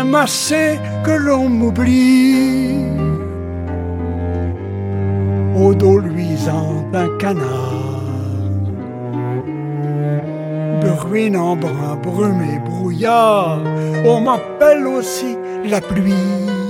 j'aime assez que l'on m'oublie. Au dos luisant d'un canard, bruine en brun, brume et brouillard, on m'appelle aussi la pluie.